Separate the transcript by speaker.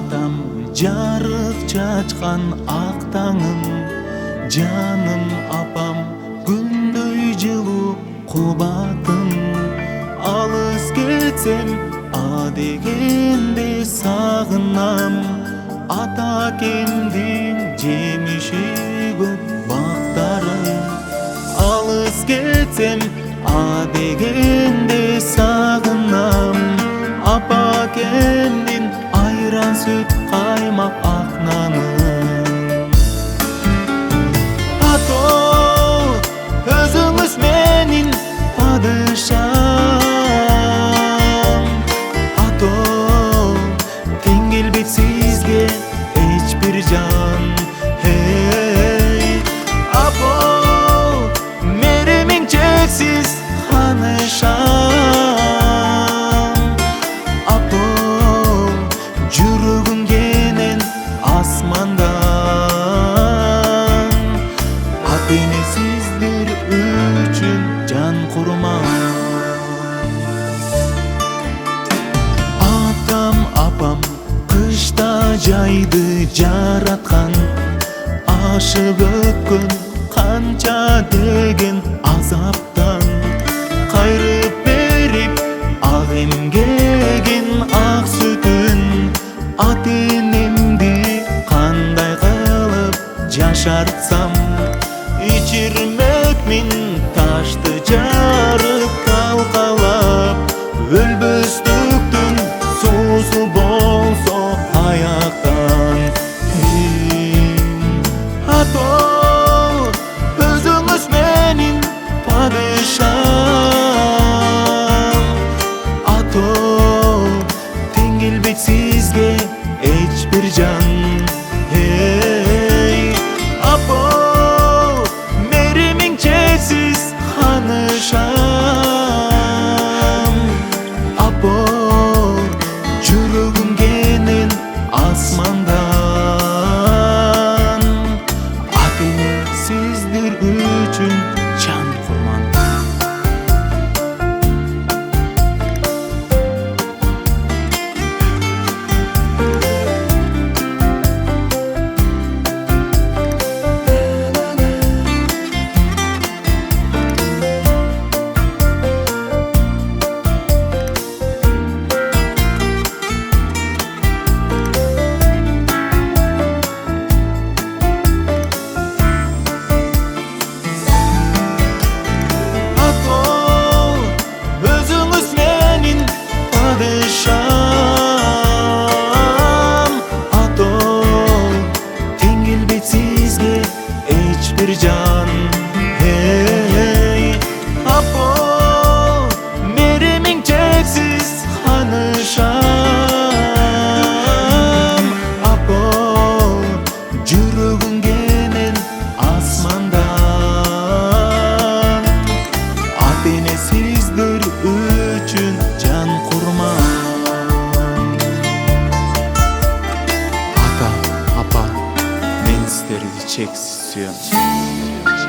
Speaker 1: атам жарык чачкан ак таңым, жаным апам күндөй жылуу кубатым. Алыс кетсем а дегенде сагынам, ата кемдин жемиши көп бактары. Алыс кетсем а дегенде сагынам, апа кемдин айран сүт каймак ак нанын. Ато өзүңүз менин падышам, ато тең келбейт сизге эч бир жан. Hey апо меримиң чексиз ханышам, апо жүрөгүм кенен асмандан. Ата эне сиздер үчүн жан курман. Атам апам кышта жайды жараткан, ашып өткөн канча деген азаптан. Кайрып берип ак эмгегин ак сүтүн, ата энемди кандай кылып жашартсам. Ичирмекмин ташты жарып калкалап, өлбөстүктүн суусу болсо аяктан. Ато өзүңүз менин падышам, ато тең келбейт сизге эч бир жан. Hey апо меримиң чексиз ханышам, апо жүрөгүм кенен асмандан. Ата эне сиздер үчүн жан курман. Падышам, ато тең келбейт сизге эч бир жан. Hey апо меримиң чексиз ханышам, апо жүрөгүм кенен асмандан. Ата эне сиздер үчүн жан курман. Ата, апа, мен сиздерди чексиз сүйөм.